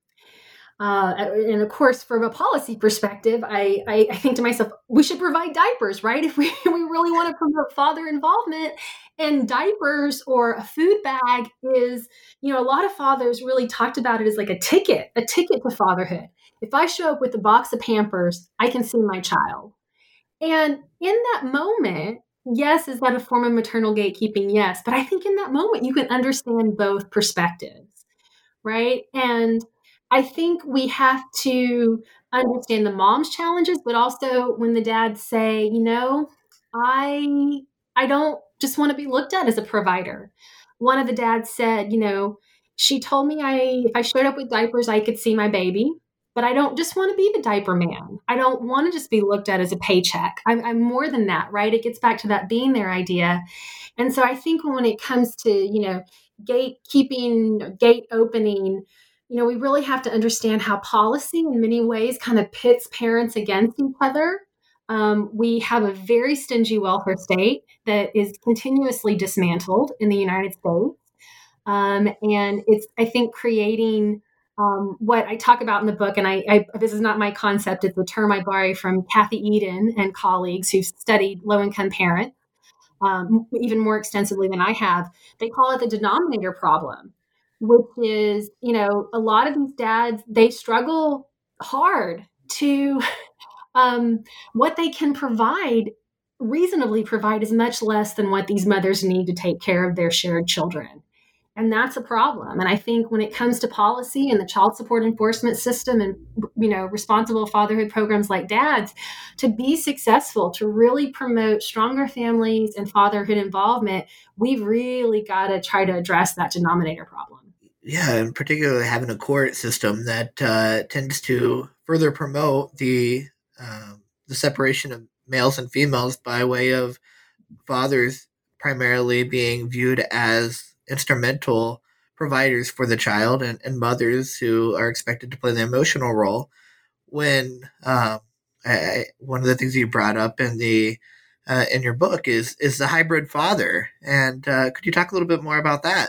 Uh, and of course, from a policy perspective, I, I, I think to myself, we should provide diapers, right? If we, we really want to promote father involvement, and diapers or a food bag is, you know, a lot of fathers really talked about it as like a ticket, a ticket to fatherhood. If I show up with a box of Pampers, I can see my child. And in that moment, yes, is that a form of maternal gatekeeping? Yes. But I think in that moment, you can understand both perspectives, right? And I think we have to understand the mom's challenges, but also when the dads say, you know, I I don't just want to be looked at as a provider. One of the dads said, you know, she told me I if I showed up with diapers, I could see my baby, but I don't just want to be the diaper man. I don't want to just be looked at as a paycheck. I'm, I'm more than that, right? It gets back to that being there idea. And so I think when it comes to, you know, gatekeeping, gate opening, you know, we really have to understand how policy in many ways kind of pits parents against each other. Um, we have a very stingy welfare state that is continuously dismantled in the United States. Um, and it's, I think, creating um, what I talk about in the book. And I, I, this is not my concept. It's a term I borrow from Kathy Eden and colleagues who've studied low-income parents um, even more extensively than I have. They call it the denominator problem, which is, you know, a lot of these dads, they struggle hard to um, what they can provide, reasonably provide, is much less than what these mothers need to take care of their shared children. And that's a problem. And I think when it comes to policy and the child support enforcement system and, you know, responsible fatherhood programs like Dad's, to be successful, to really promote stronger families and fatherhood involvement, we've really got to try to address that denominator problem. Yeah, and particularly having a court system that uh, tends to further promote the um, the separation of males and females by way of fathers primarily being viewed as instrumental providers for the child, and, and mothers who are expected to play the emotional role. When um, I, one of the things you brought up in the uh, in your book is is the hybrid father, and uh, could you talk a little bit more about that?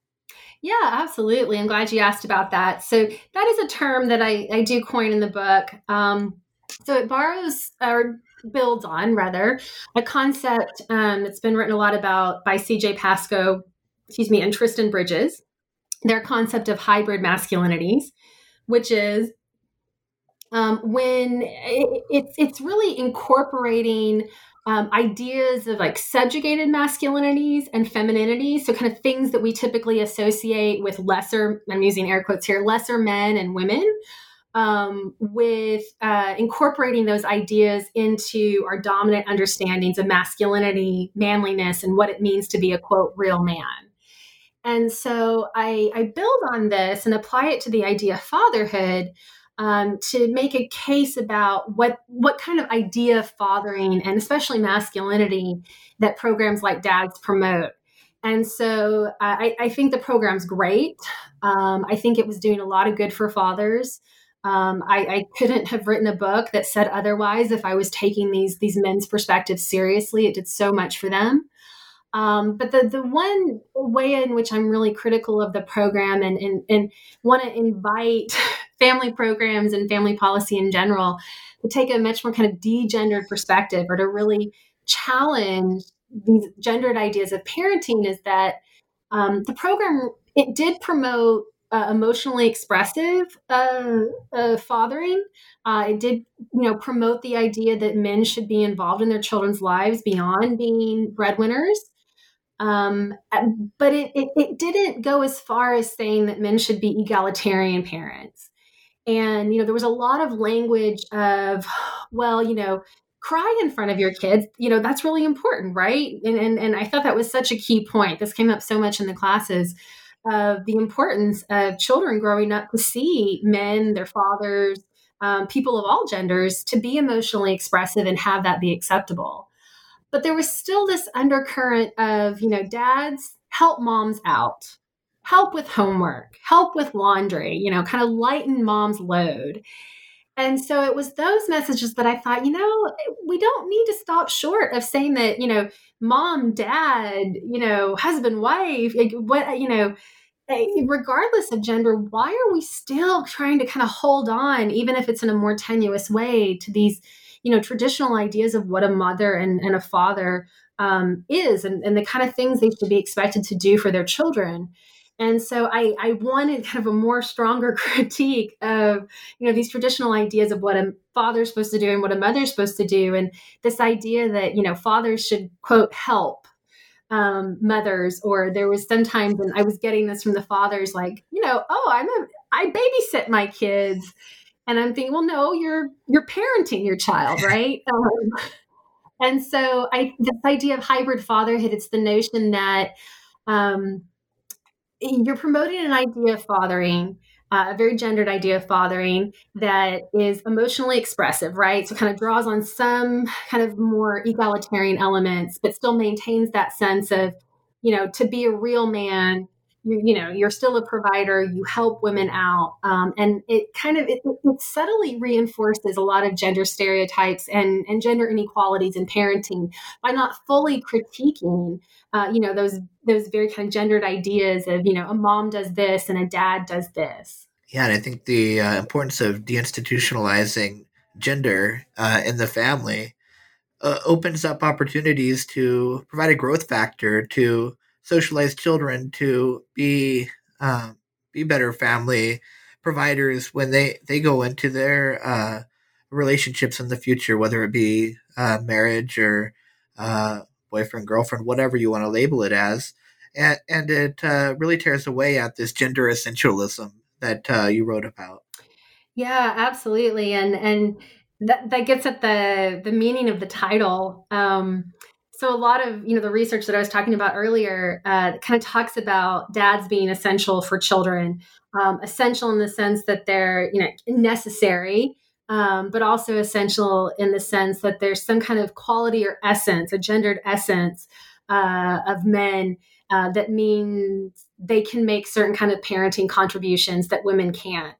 Yeah, absolutely. I'm glad you asked about that. So that is a term that I, I do coin in the book. Um, so it borrows or builds on, rather, a concept um, that's been written a lot about by C J Pascoe, excuse me, and Tristan Bridges, their concept of hybrid masculinities, which is um, when it, it's it's really incorporating um, ideas of like subjugated masculinities and femininities, so kind of things that we typically associate with lesser, I'm using air quotes here, lesser men and women, um, with uh, incorporating those ideas into our dominant understandings of masculinity, manliness, and what it means to be a, quote, real man. And so I, I build on this and apply it to the idea of fatherhood um, to make a case about what what kind of idea of fathering and especially masculinity that programs like Dad's promote. And so uh, I, I think the program's great. Um, I think it was doing a lot of good for fathers. Um, I, I couldn't have written a book that said otherwise if I was taking these these men's perspectives seriously. It did so much for them. Um, but the the one way in which I'm really critical of the program and and, and want to invite family programs and family policy in general to take a much more kind of degendered perspective or to really challenge these gendered ideas of parenting is that um, the program, it did promote uh, emotionally expressive uh, uh, fathering. Uh, it did, you know, promote the idea that men should be involved in their children's lives beyond being breadwinners. Um, but it, it, it didn't go as far as saying that men should be egalitarian parents. And, you know, there was a lot of language of, well, you know, cry in front of your kids, you know, that's really important, right? And, and, and I thought that was such a key point. This came up so much in the classes of the importance of children growing up to see men, their fathers, um, people of all genders, to be emotionally expressive and have that be acceptable. But there was still this undercurrent of, you know, dads, help moms out, help with homework, help with laundry, you know, kind of lighten mom's load. And so it was those messages that I thought, you know, we don't need to stop short of saying that, you know, mom, dad, you know, husband, wife, what, you know, regardless of gender, why are we still trying to kind of hold on, even if it's in a more tenuous way, to these, you know, traditional ideas of what a mother and, and a father um, is and, and the kind of things they should be expected to do for their children? And so I, I wanted kind of a more stronger critique of, you know, these traditional ideas of what a father's supposed to do and what a mother's supposed to do. And this idea that, you know, fathers should, quote, help um, mothers, or there was sometimes when I was getting this from the fathers, like, you know, oh, I'm a, I babysit my kids. And I'm thinking, well, no, you're, you're parenting your child, right? Um, and so I, this idea of hybrid fatherhood, it's the notion that, um, you're promoting an idea of fathering, uh, a very gendered idea of fathering that is emotionally expressive, right? So kind of draws on some kind of more egalitarian elements, but still maintains that sense of, you know, to be a real man, you, you know, you're still a provider, you help women out. Um, and it kind of, it, it subtly reinforces a lot of gender stereotypes and, and gender inequalities in parenting by not fully critiquing Uh, you know, those those very kind of gendered ideas of, you know, a mom does this and a dad does this. Yeah, and I think the uh, importance of deinstitutionalizing gender uh, in the family uh, opens up opportunities to provide a growth factor to socialize children to be uh, be better family providers when they, they go into their uh, relationships in the future, whether it be uh, marriage or uh, boyfriend, girlfriend, whatever you want to label it as. And, and it uh, really tears away at this gender essentialism that uh, you wrote about. Yeah, absolutely. And and that, that gets at the the meaning of the title. Um, so a lot of, you know, the research that I was talking about earlier uh, kind of talks about dads being essential for children, um, essential in the sense that they're, you know, necessary, um, but also essential in the sense that there's some kind of quality or essence, a gendered essence uh, of men uh, that means they can make certain kind of parenting contributions that women can't.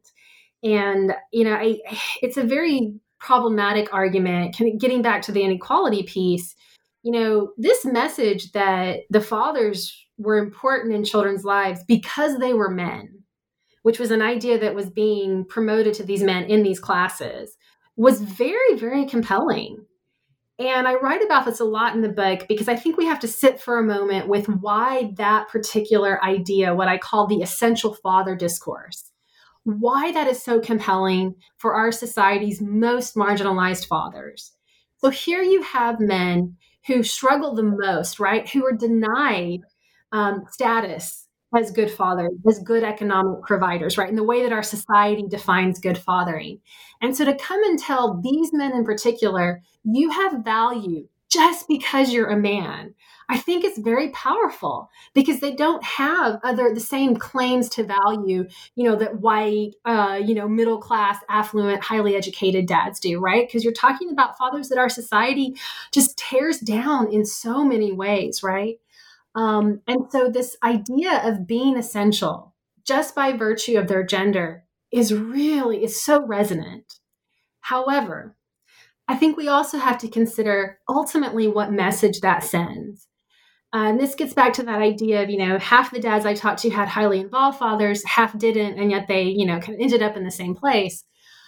And, you know, I, it's a very problematic argument. Kind of getting back to the inequality piece, you know, this message that the fathers were important in children's lives because they were men, which was an idea that was being promoted to these men in these classes, was very, very compelling. And I write about this a lot in the book because I think we have to sit for a moment with why that particular idea, what I call the essential father discourse, why that is so compelling for our society's most marginalized fathers. So here you have men who struggle the most, right? Who are denied um, status as good fathers, as good economic providers, right? In the way that our society defines good fathering. And so to come and tell these men in particular, you have value just because you're a man, I think it's very powerful because they don't have other the same claims to value, you know, that white, uh, you know, middle class, affluent, highly educated dads do, right? Because you're talking about fathers that our society just tears down in so many ways, right? Um, and so this idea of being essential just by virtue of their gender is really, is so resonant. However, I think we also have to consider ultimately what message that sends. Uh, and this gets back to that idea of, you know, half the dads I talked to had highly involved fathers, half didn't, and yet they, you know, kind of ended up in the same place.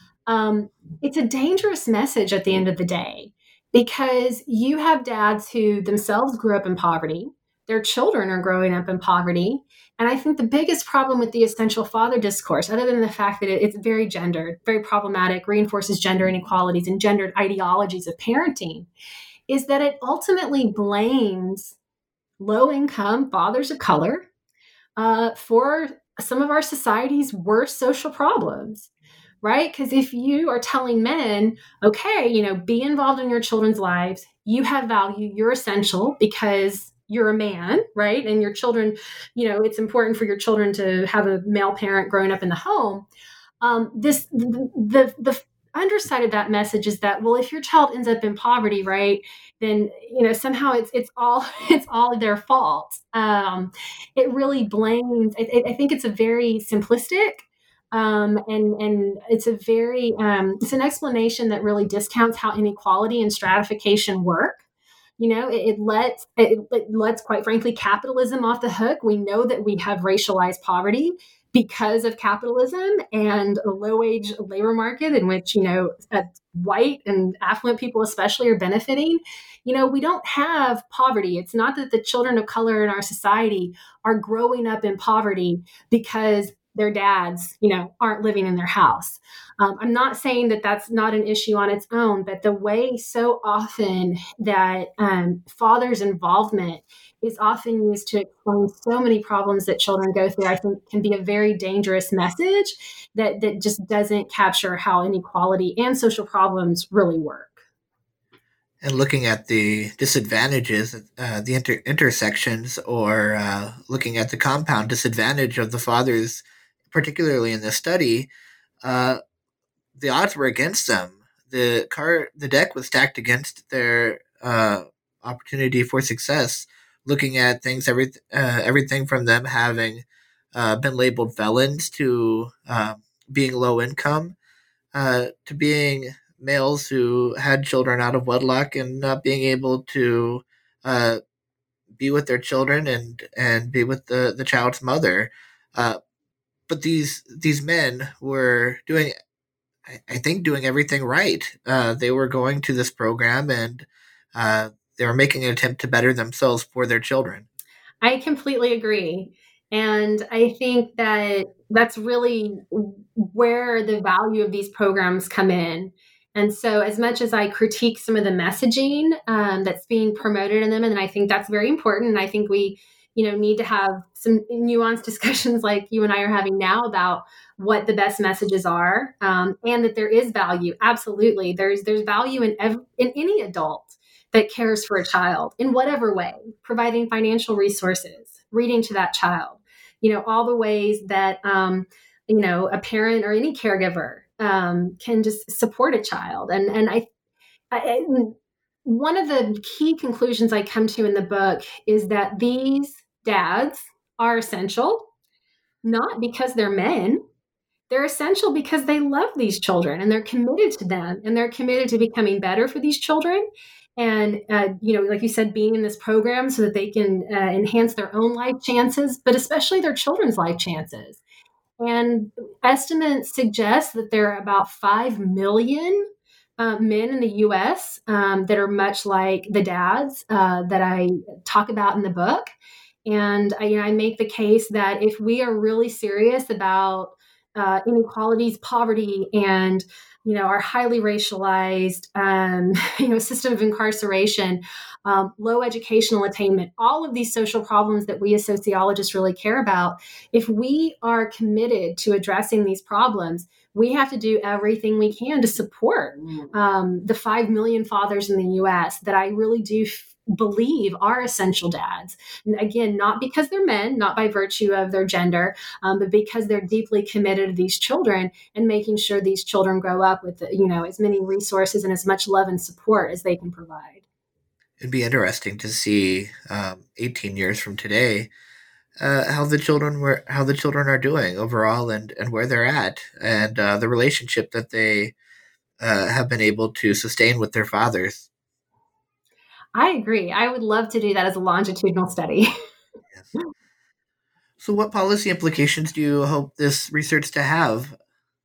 Um, it's a dangerous message at the end of the day because you have dads who themselves grew up in poverty. Their children are growing up in poverty. And I think the biggest problem with the essential father discourse, other than the fact that it, it's very gendered, very problematic, reinforces gender inequalities and gendered ideologies of parenting, is that it ultimately blames low-income fathers of color uh, for some of our society's worst social problems, right? Because if you are telling men, okay, you know, be involved in your children's lives, you have value, you're essential because you're a man, right? And your children, you know, it's important for your children to have a male parent growing up in the home. Um, this, the, the, the underside of that message is that, well, if your child ends up in poverty, right, then, you know, somehow it's, it's all, it's all their fault. Um, it really blames, I, I think it's a very simplistic, um, and, and it's a very, um, it's an explanation that really discounts how inequality and stratification work. You know, it, it lets it, it lets, quite frankly, capitalism off the hook. We know that we have racialized poverty because of capitalism and a low wage labor market in which, you know, uh, white and affluent people especially are benefiting, you know, we don't have poverty. It's not that the children of color in our society are growing up in poverty because their dads, you know, aren't living in their house. Um, I'm not saying that that's not an issue on its own, but the way so often that um, father's involvement is often used to explain so many problems that children go through, I think can be a very dangerous message that, that just doesn't capture how inequality and social problems really work. And looking at the disadvantages, uh, the inter- intersections, or uh, looking at the compound disadvantage of the fathers, particularly in this study, uh, the odds were against them. The car, the deck was stacked against their uh, opportunity for success. Looking at things, every uh, everything from them having uh, been labeled felons to uh, being low income, uh, to being males who had children out of wedlock and not being able to uh, be with their children and and be with the the child's mother. Uh, but these these men were doing, I think, doing everything right. Uh, they were going to this program and uh, they were making an attempt to better themselves for their children. I completely agree. And I think that that's really where the value of these programs come in. And so as much as I critique some of the messaging um, that's being promoted in them, and I think that's very important, and I think we, you know, need to have some nuanced discussions like you and I are having now about what the best messages are, um, and that there is value. Absolutely. There's, there's value in every, in any adult that cares for a child in whatever way, providing financial resources, reading to that child, you know, all the ways that, um, you know, a parent or any caregiver um, can just support a child. And, and I, I, one of the key conclusions I come to in the book is that these dads are essential, not because they're men. They're essential because they love these children and they're committed to them and they're committed to becoming better for these children. And, uh, you know, like you said, being in this program so that they can uh, enhance their own life chances, but especially their children's life chances. And estimates suggest that there are about five million uh, men in the U S um, that are much like the dads uh, that I talk about in the book. And I, you know, I make the case that if we are really serious about uh, inequalities, poverty, and you know, our highly racialized, um, you know, system of incarceration, um, low educational attainment, all of these social problems that we as sociologists really care about. If we are committed to addressing these problems, we have to do everything we can to support um, the five million fathers in the U S that I really do f- believe are essential dads. And again, not because they're men, not by virtue of their gender, um, but because they're deeply committed to these children and making sure these children grow up with, you know, as many resources and as much love and support as they can provide. It'd be interesting to see um, eighteen years from today uh, how the children were, how the children are doing overall, and, and where they're at, and uh, the relationship that they uh, have been able to sustain with their fathers. I agree. I would love to do that as a longitudinal study. Yes. So what policy implications do you hope this research to have?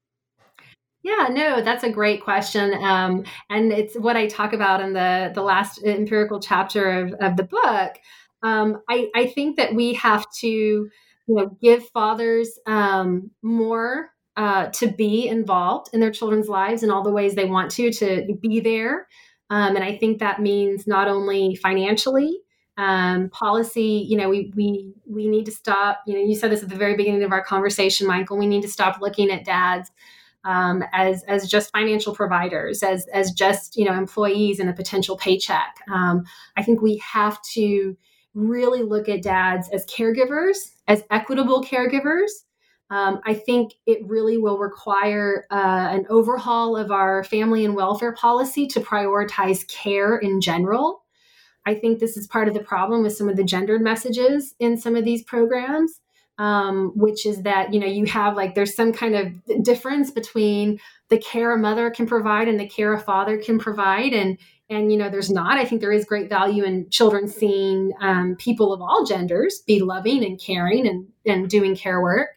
Yeah, no, that's a great question. Um, and it's what I talk about in the, the last empirical chapter of, of the book. Um, I, I think that we have to, you know, give fathers um, more uh, to be involved in their children's lives in all the ways they want to, to be there. Um, and I think that means not only financially, um, policy, you know, we, we, we need to stop, you know, you said this at the very beginning of our conversation, Michael, we need to stop looking at dads Um, as as just financial providers, as as just, you know, employees and a potential paycheck. Um, I think we have to really look at dads as caregivers, as equitable caregivers. Um, I think it really will require uh, an overhaul of our family and welfare policy to prioritize care in general. I think this is part of the problem with some of the gendered messages in some of these programs. Um, which is that, you know, you have like, there's some kind of difference between the care a mother can provide and the care a father can provide. And, and, you know, there's not, I think there is great value in children seeing um, people of all genders be loving and caring and, and doing care work.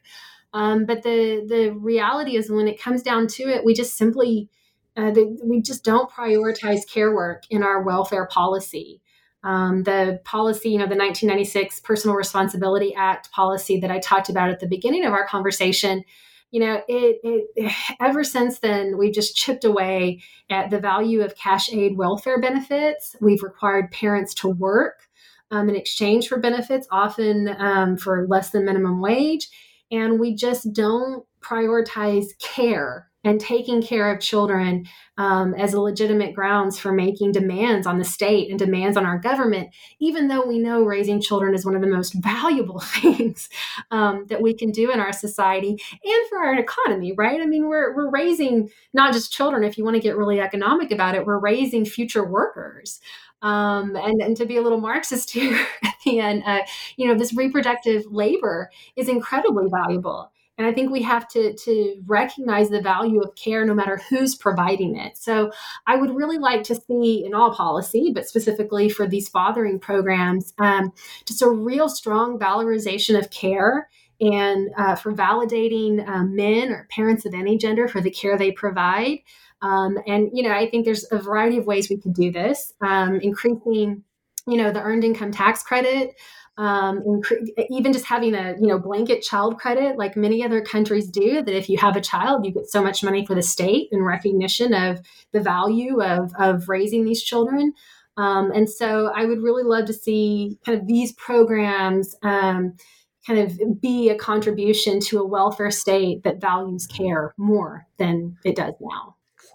Um, but the the reality is, when it comes down to it, we just simply uh, the, we just don't prioritize care work in our welfare policy. Um, the policy, you know, the nineteen ninety-six Personal Responsibility Act policy that I talked about at the beginning of our conversation, you know, it, it ever since then, we've just chipped away at the value of cash aid welfare benefits. We've required parents to work um, in exchange for benefits, often um, for less than minimum wage. And we just don't prioritize care and taking care of children um, as a legitimate grounds for making demands on the state and demands on our government, even though we know raising children is one of the most valuable things um, that we can do in our society and for our economy, right? I mean, we're we're raising not just children. If you want to get really economic about it, we're raising future workers. Um, and, and to be a little Marxist here at the end, uh, you know, this reproductive labor is incredibly valuable. And I think we have to, to recognize the value of care no matter who's providing it. So I would really like to see in all policy, but specifically for these fathering programs, um, just a real strong valorization of care and uh, for validating uh, men or parents of any gender for the care they provide. Um, and, you know, I think there's a variety of ways we could do this, um, increasing, you know, the earned income tax credit, um, incre- even just having a, you know, blanket child credit like many other countries do, that if you have a child, you get so much money for the state in recognition of the value of, of raising these children. Um, and so I would really love to see kind of these programs um, kind of be a contribution to a welfare state that values care more than it does now.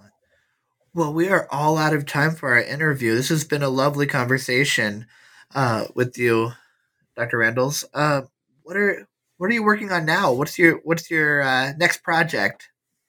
Well, we are all out of time for our interview. This has been a lovely conversation uh, with you, Doctor Randles. Uh, what are what are you working on now? What's your what's your uh, next project?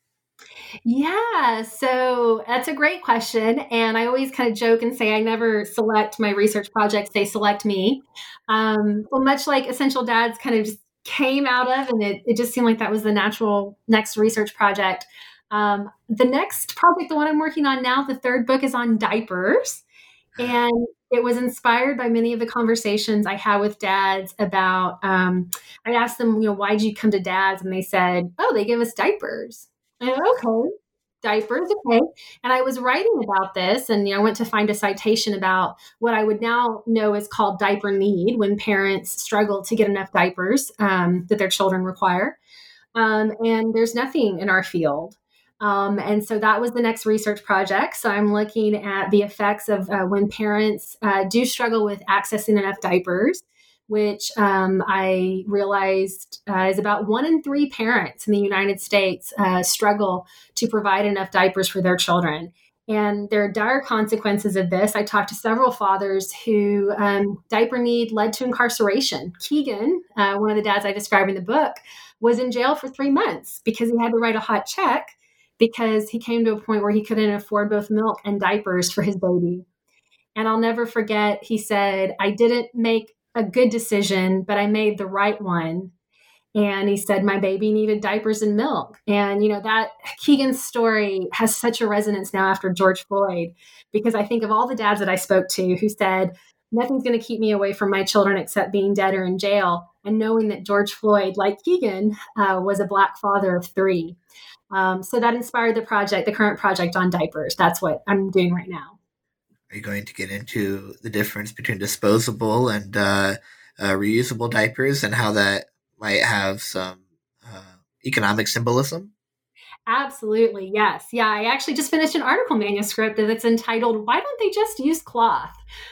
Yeah, so that's a great question. And I always kind of joke and say I never select my research projects, they select me. Um, well, much like Essential Dads kind of just came out of, and it, it just seemed like that was the natural next research project. Um, the next project, the one I'm working on now, the third book is on diapers. And it was inspired by many of the conversations I had with dads about, um, I asked them, you know, why did you come to dads? And they said, oh, they give us diapers. And I went, okay, diapers, okay. And I was writing about this, and you know, I went to find a citation about what I would now know is called diaper need, when parents struggle to get enough diapers um, that their children require. Um, and there's nothing in our field. Um, and so that was the next research project. So I'm looking at the effects of uh, when parents uh, do struggle with accessing enough diapers, which um, I realized uh, is about one in three parents in the United States uh, struggle to provide enough diapers for their children. And there are dire consequences of this. I talked to several fathers who um, diaper need led to incarceration. Keegan, uh, one of the dads I describe in the book, was in jail for three months because he had to write a hot check because he came to a point where he couldn't afford both milk and diapers for his baby. And I'll never forget, he said, I didn't make a good decision, but I made the right one. And he said, my baby needed diapers and milk. And, you know, that Keegan's story has such a resonance now after George Floyd, because I think of all the dads that I spoke to who said, nothing's going to keep me away from my children except being dead or in jail. And knowing that George Floyd, like Keegan, uh, was a Black father of three. Um, so that inspired the project, the current project on diapers. That's what I'm doing right now. Are you going to get into the difference between disposable and uh, uh, reusable diapers and how that might have some uh, economic symbolism? Absolutely. Yes. Yeah. I actually just finished an article manuscript that's entitled, Why Don't They Just Use Cloth?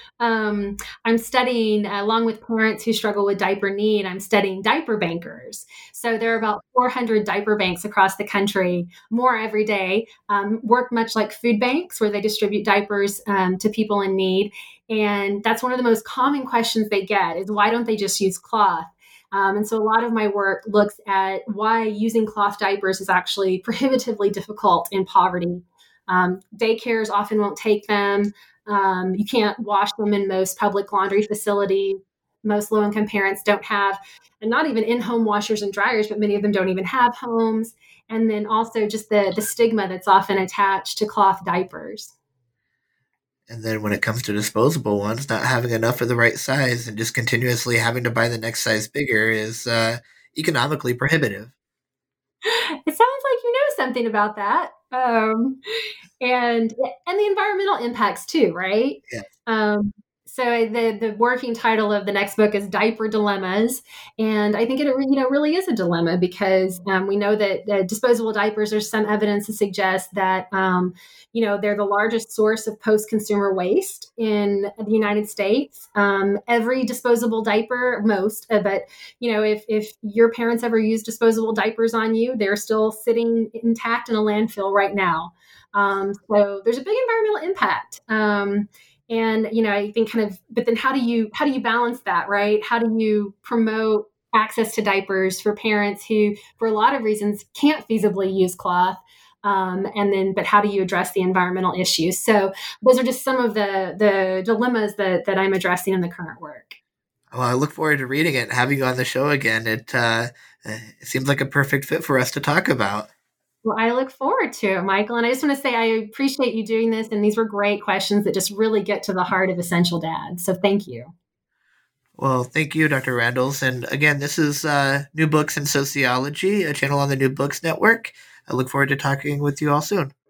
Um, I'm studying, uh, along with parents who struggle with diaper need, I'm studying diaper bankers. So there are about four hundred diaper banks across the country, more every day, um, work much like food banks where they distribute diapers um, to people in need. And that's one of the most common questions they get is, why don't they just use cloth? Um, and so a lot of my work looks at why using cloth diapers is actually prohibitively difficult in poverty. Um, daycares often won't take them. Um, you can't wash them in most public laundry facilities. Most low-income parents don't have, and not even in-home washers and dryers, but many of them don't even have homes. And then also just the, the stigma that's often attached to cloth diapers. And then when it comes to disposable ones, not having enough of the right size and just continuously having to buy the next size bigger is uh, economically prohibitive. It sounds like you know something about that. Um, and and the environmental impacts too, right? Yeah. Um, so the the working title of the next book is Diaper Dilemmas, and I think it you know really is a dilemma because um, we know that uh, disposable diapers. There's some evidence to suggest that um, you know they're the largest source of post-consumer waste in the United States. Um, every disposable diaper, most, uh, but you know if if your parents ever used disposable diapers on you, they're still sitting intact in a landfill right now. Um, so there's a big environmental impact. Um, and, you know, I think kind of, but then how do you, how do you balance that, right? How do you promote access to diapers for parents who, for a lot of reasons, can't feasibly use cloth? Um, and then, but how do you address the environmental issues? So those are just some of the, the dilemmas that, that I'm addressing in the current work. Well, I look forward to reading it and having you on the show again. It, uh, it seems like a perfect fit for us to talk about. Well, I look forward to it, Michael. And I just want to say I appreciate you doing this. And these were great questions that just really get to the heart of Essential Dad. So thank you. Well, thank you, Doctor Randles. And again, this is uh, New Books in Sociology, a channel on the New Books Network. I look forward to talking with you all soon.